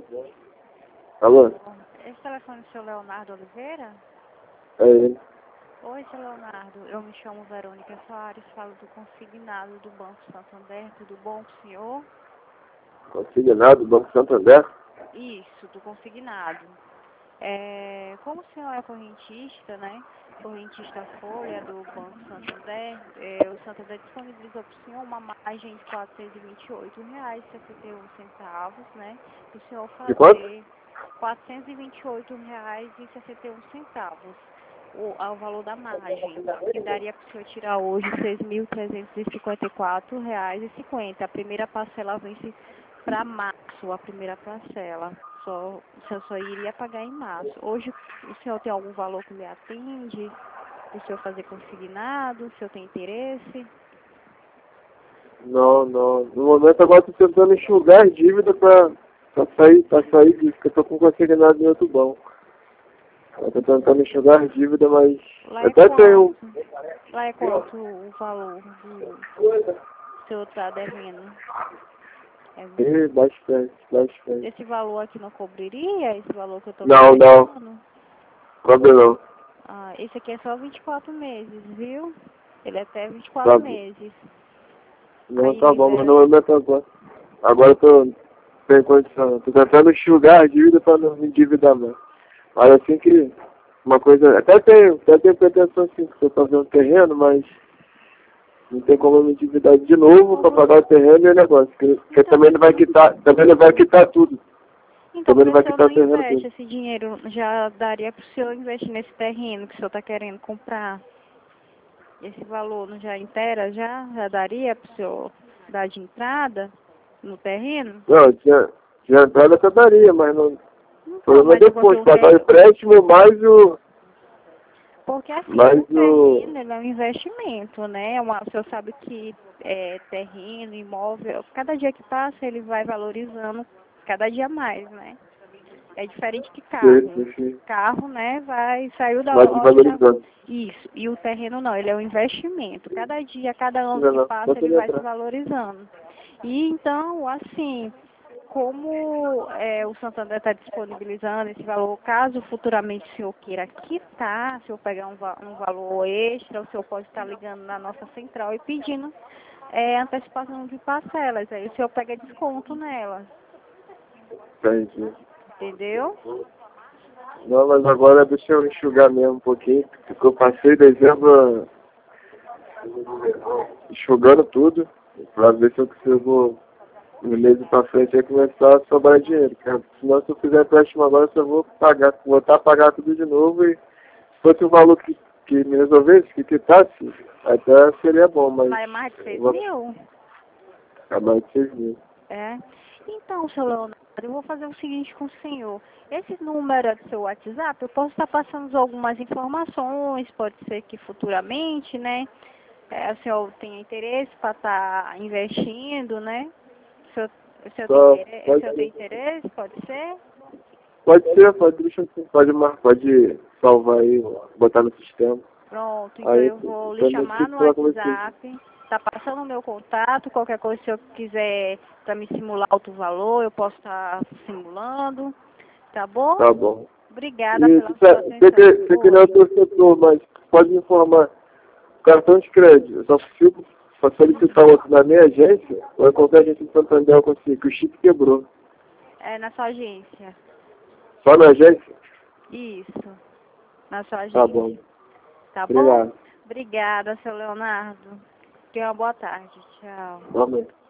Alô? Esse telefone é o seu Leonardo Oliveira? É ele. Oi, seu Leonardo. Eu me chamo Verônica Soares, falo do consignado do Banco Santander. Tudo bom com o senhor? Consignado do Banco Santander? Isso, do consignado. Como o senhor é correntista, né? Correntista Folha do Banco Santander, o Santander disponibilizou para o senhor uma margem de R$ 428,61, né? Para o senhor De quanto? fazer R$ 428,61. O valor da margem, que daria para o senhor tirar hoje R$ 6.354,50. A primeira parcela vence para março, a primeira parcela. O senhor só iria pagar em março. Hoje o senhor tem algum valor que lhe atende? O senhor fazer consignado? O senhor tem interesse? Não. No momento agora eu tô tentando enxugar as dívidas pra sair disso, porque eu tô com consignado em outro banco. Eu tô tentando enxugar as dívidas, mas Lá é até quanto? tenho. Lá é quanto o valor do o senhor está devendo? Bastante. Esse valor aqui não cobriria? Esse valor que eu estou Não. falando? Cobre não. Ah, esse aqui é só 24 meses, viu? Ele é até 24 Tá bom. meses. Não, Aí tá bom, mas libera. no momento agora. Agora eu tô sem condição. Tô tentando enxugar as dívidas pra não me endividar mais. Mas assim que uma coisa. Até tenho pretensão sim, porque eu tô vendo terreno, mas não tem como eu me endividar de novo pra pagar o terreno e o negócio. Porque também não vai quitar tudo. Então, Também por não que o vai senhor quitar não o terreno investe tudo. esse dinheiro? Já daria para o senhor investir nesse terreno que o senhor está querendo comprar? Esse valor não já inteira? Já daria para o senhor dar de entrada no terreno? Não, tinha entrada até daria, mas não. O Então, problema é mas é porque depois, o pagar o terreno... empréstimo Porque assim, mais o o. terreno ele é um investimento, né? O senhor sabe que terreno, imóvel, cada dia que passa ele vai valorizando cada dia mais, né? É diferente que carro. Sim. Carro, né, saiu da Vai loja, já... desvalorizando. Isso. E o terreno não, ele é um investimento. Cada dia, cada ano que Não passa, ele consegui vai se entrar. valorizando. E então, assim, como o Santander está disponibilizando esse valor, caso futuramente o senhor queira quitar, se o senhor pegar um valor extra, o senhor pode estar ligando na nossa central e pedindo antecipação de parcelas. Aí o senhor pega desconto nelas. Entendi. Entendeu? Não, mas agora deixa eu enxugar mesmo um pouquinho, porque eu passei dezembro enxugando tudo, pra ver se eu consigo, no mês pra frente, aí começar a sobrar dinheiro, cara. Senão, se eu fizer empréstimo agora, eu só vou voltar a pagar tudo de novo, e se fosse o valor que me resolvesse, que quitasse, até seria bom, mas Mas é mais de 6 eu vou mil? acabar de 6.000. É. Então, seu Leonardo, eu vou fazer o seguinte com o senhor. Esse número é do seu WhatsApp, eu posso estar passando algumas informações, pode ser que futuramente, né? O senhor tenha interesse para estar investindo, né? O senhor tem Só, interesse, o senhor tem interesse, pode ser? pode deixar assim, pode salvar aí, botar no sistema. Pronto, então Aí, eu vou lhe pra mim, chamar fica no falar com você. WhatsApp, tá passando o meu contato, qualquer coisa, se eu quiser para me simular outro valor, eu posso estar simulando, tá bom? Tá bom. Obrigada E pela sua atenção. você que não é o Oi. teu setor, mas pode me informar. Cartão de crédito, eu só consigo solicitar outro na minha agência, ou em qualquer agência de Santander eu consigo, que o chip quebrou. É na sua agência. Só na agência? Isso, na sua Tá bom. agência. Tá bom? Obrigado. Obrigada, seu Leonardo. Tenha uma boa tarde. Tchau. Boa noite.